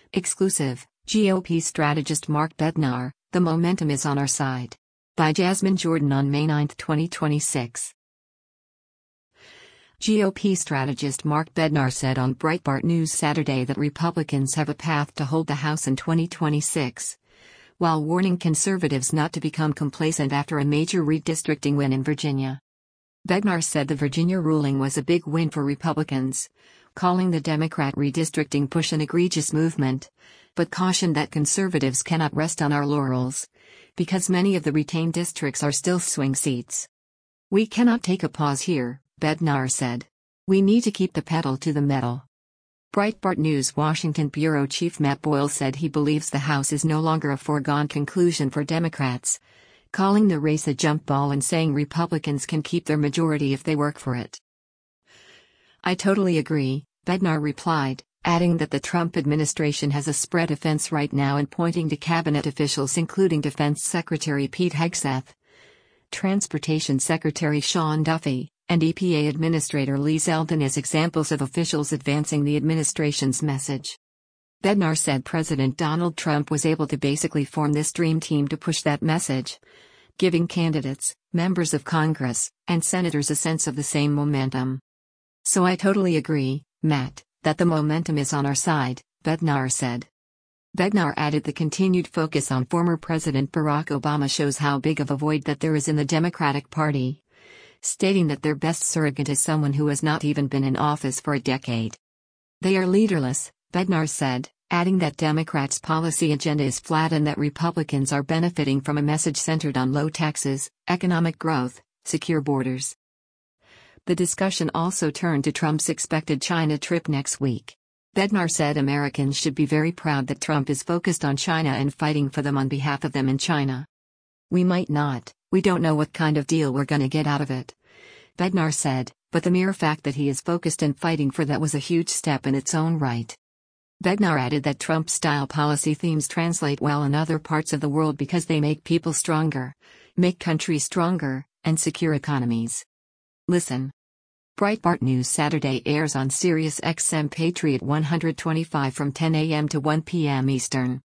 Exclusive, GOP strategist Mark Bednar, "The momentum is on our side." By Jasmine Jordan on May 9, 2026. GOP strategist Mark Bednar said on Breitbart News Saturday that Republicans have a path to hold the House in 2026, while warning conservatives not to become complacent after a major redistricting win in Virginia. Bednar said the Virginia ruling was a big win for Republicans, calling the Democrat redistricting push an egregious movement, but cautioned that conservatives cannot rest on our laurels, because many of the retained districts are still swing seats. "We cannot take a pause here," Bednar said. "We need to keep the pedal to the metal." Breitbart News Washington bureau chief Matt Boyle said he believes the House is no longer a foregone conclusion for Democrats, calling the race a jump ball and saying Republicans can keep their majority if they work for it. "I totally agree," Bednar replied, adding that the Trump administration has a spread offense right now and pointing to cabinet officials including Defense Secretary Pete Hegseth, Transportation Secretary Sean Duffy, and EPA Administrator Lee Zeldin as examples of officials advancing the administration's message. Bednar said President Donald Trump was able to basically form this dream team to push that message, giving candidates, members of Congress, and senators a sense of the same momentum. "So I totally agree, Matt, that the momentum is on our side," Bednar said. Bednar added the continued focus on former President Barack Obama shows how big of a void that there is in the Democratic Party, stating that their best surrogate is someone who has not even been in office for a decade. "They are leaderless," Bednar said, adding that Democrats' policy agenda is flat and that Republicans are benefiting from a message centered on low taxes, economic growth, secure borders. The discussion also turned to Trump's expected China trip next week. Bednar said Americans should be very proud that Trump is focused on China and fighting for them on behalf of them in China. "We might not, we don't know what kind of deal we're gonna get out of it," Bednar said, but the mere fact that he is focused and fighting for that was a huge step in its own right. Bednar added that Trump-style policy themes translate well in other parts of the world because they make people stronger, make countries stronger, and secure economies. Listen. Breitbart News Saturday airs on Sirius XM Patriot 125 from 10 a.m. to 1 p.m. Eastern.